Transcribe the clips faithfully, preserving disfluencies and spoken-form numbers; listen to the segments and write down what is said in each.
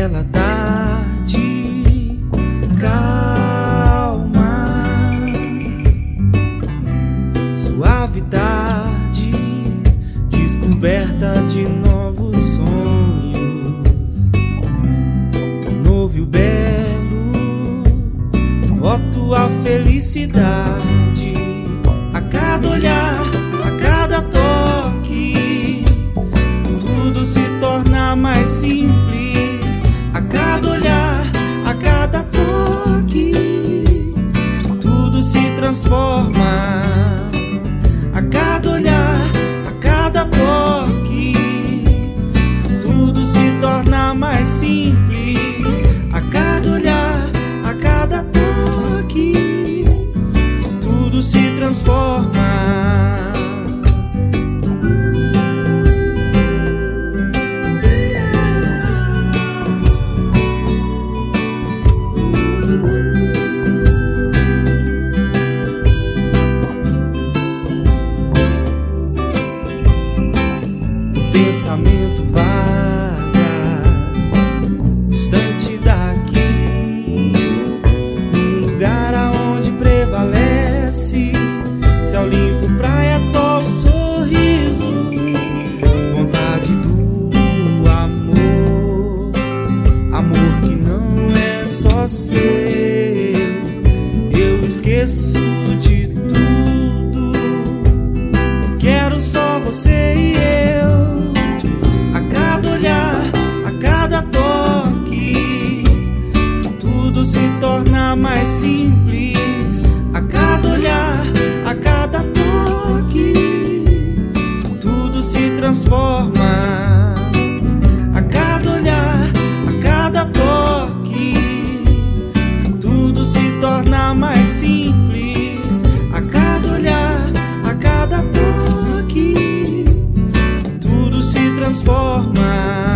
bela tarde, calma, suavidade, descoberta de novos sonhos, novo e belo, voto à felicidade, a cada olhar, a cada toque, tudo se torna mais simples, a cada olhar, a cada toque, tudo se transforma, a cada olhar, a cada toque, tudo se torna mais simples, a cada olhar, a cada toque, tudo se transforma. Pensamento vaga, distante daqui, num lugar aonde prevalece céu limpo, praia, sol, sorriso, vontade do amor, amor que não é só seu. Eu esqueço de tudo, quero só você e eu. A cada olhar, a cada toque, tudo se torna mais simples. A cada olhar, a cada toque, tudo se transforma. A cada olhar, a cada toque, tudo se torna mais simples. A cada olhar, a cada toque, tudo se transforma.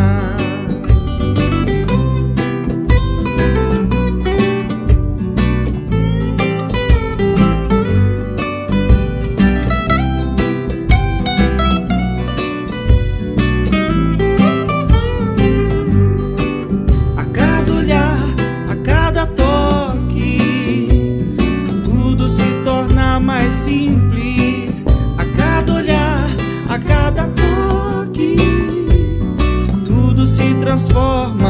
A cada olhar, a cada toque, tudo se torna mais simples. A cada olhar, a cada toque, tudo se transforma.